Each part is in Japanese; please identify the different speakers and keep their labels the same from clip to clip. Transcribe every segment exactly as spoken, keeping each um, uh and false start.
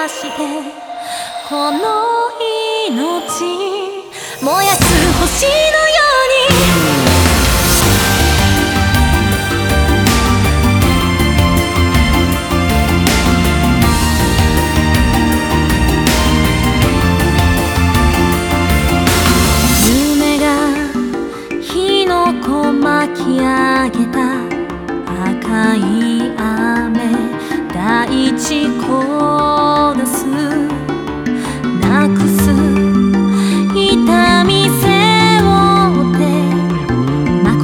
Speaker 1: してこの命燃やす星のように巻き上げた赤い雨大地焦がすなくす痛み背負って誠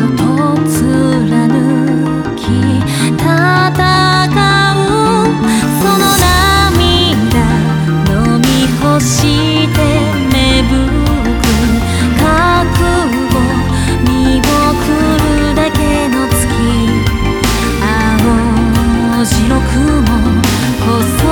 Speaker 1: 貫き戦うその涙飲み干して芽吹く覚悟見送るだけの月青白くも